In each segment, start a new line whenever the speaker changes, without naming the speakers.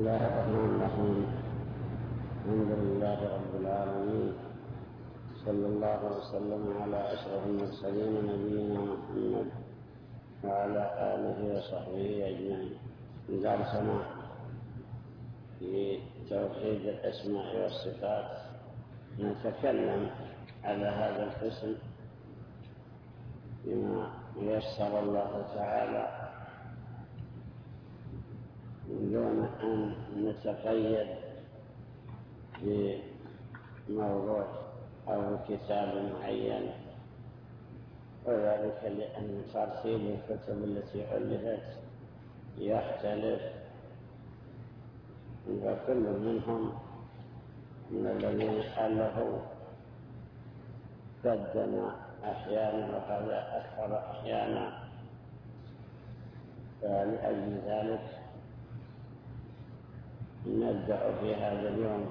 الله الرحمن الرحيم. الحمد لله رب العالمين، صلى الله وسلم على أشرف المرسلين نبينا محمد وعلى آله وصحبه أجمعين. درسنا في توحيد الأسماء والصفات نتكلم على هذا القسم بما يسر الله تعالى دون أن نتقيد بموضوع أو كتاب معين، وذلك لأن ترتيب الكتب التي ألفت يختلف، وكل منهم من الذين ألفوا قدم أحيانا وهذا أكثر أحيانا. فلأجل ذلك نبدأ في هذا اليوم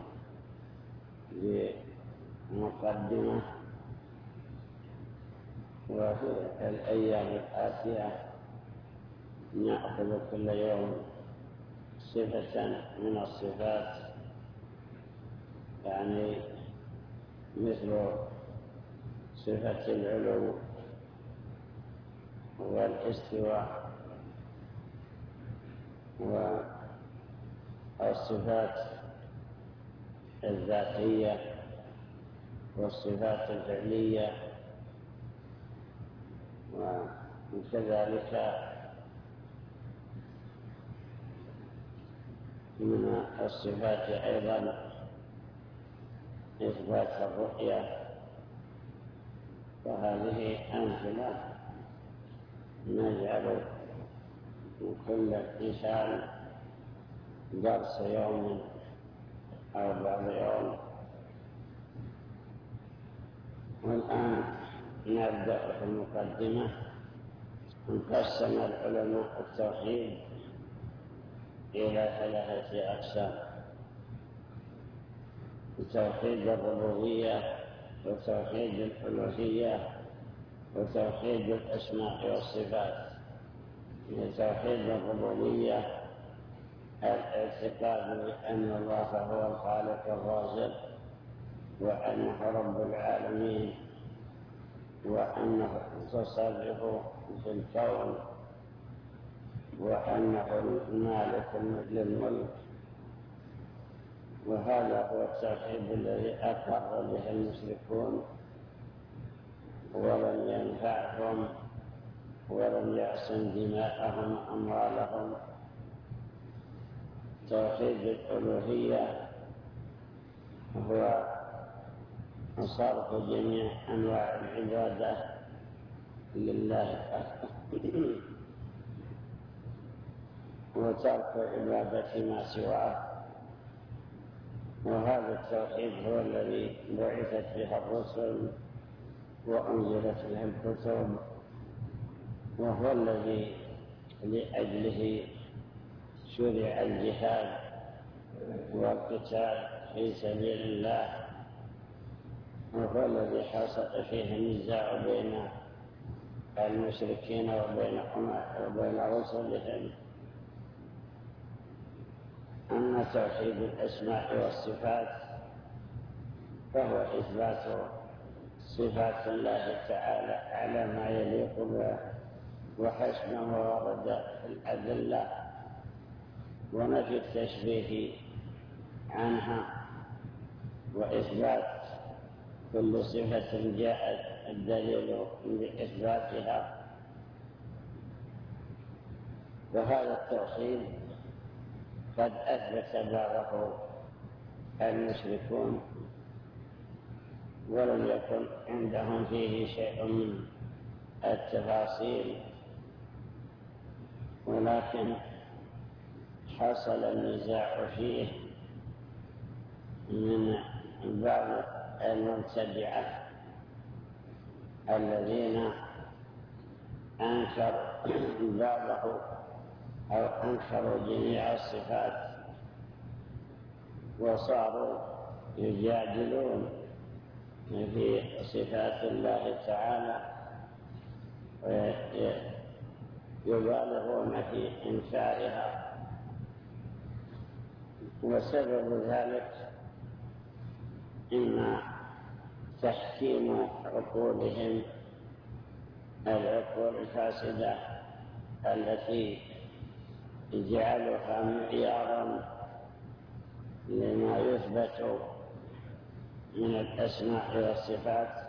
بمقدمة، وفي الأيام الآتية نأخذ كل يوم صفة من الصفات، يعني مثل صفة العلو والاستواء والصفات الذاتية والصفات الفعلية، وكذلك من الصفات أيضا إثبات الرؤية. وهذه أمثلة نجعل كل إنسان درس يوم أو بعض يوم. والآن نبدأ في المقدمة. قسم العلماء التوحيد إلى 3 أقسام: توحيد الربوبية، وتوحيد الألوهية، وتوحيد الأسماء والصفات. توحيد الربوبية الاعتقاد بأن الله هو الخالق الرازق، وأنه رب العالمين، وأنه المتصرف في الكون، وأنه المالك للملك. وهذا هو التوحيد الذي أقر به المشركون ولم ينفعهم ولم يعصم دماءهم وأموالهم. توحيد الألوهية هو صرف جميع أنواع العبادة لله وترك عبادة ما سواه. وهذا التوحيد هو الذي بعثت به الرسل وأنزلت به الكتب، وهو الذي لأجله شرع الجهاد والقتال في سبيل الله، وهو الذي حصل فيه النزاع بين المشركين وبين رسلهم. أما توحيد الأسماء والصفات فهو إثبات صفات الله تعالى على ما يليق به وحسب ما ورد في الأدلة، ونفي التشبيه عنها، وإثبات كل صفة جاء الدليل بإثباتها. وهذا التوحيد قد أثبت بعضه المشركون ولم يكن عندهم فيه شيء من التفاصيل، ولكن حصل النزاع فيه من بعض المبتدعة الذين أنكروا بعضه أو أنكروا جميع الصفات، وصاروا يجادلون في صفات الله تعالى ويبالغون في إنكارها. وسبب ذلك إما تحكيم عقولهم، العقول الفاسدة التي جعلها معيارا لما يثبت من الأسماء والصفات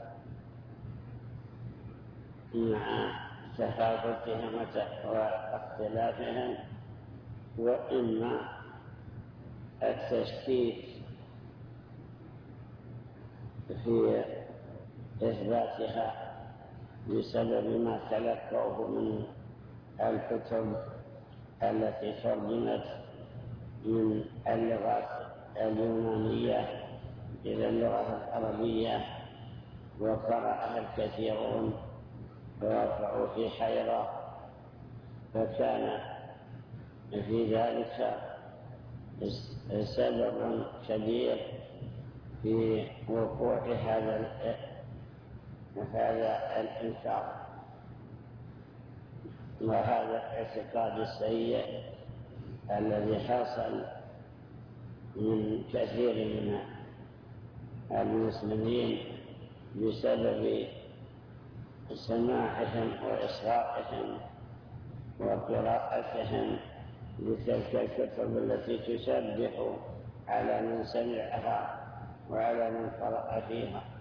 مع تفاوتهم واختلافهم، وإما التشكيك في إثباتها بسبب ما تلقوه من الكتب التي ترجمت من اللغات اليونانية إلى اللغة العربية وقرأها الكثيرون ووقعوا في حيرة، فكان في ذلك سبب كبير في وقوع هذا الإنكار وهذا الاعتقاد السيء الذي حصل من كثير من المسلمين بسبب سماعهم وإصغائهم وقراءتهم لتلك الكتب التي تسبح على من سمعها وعلى من قرأ فيها.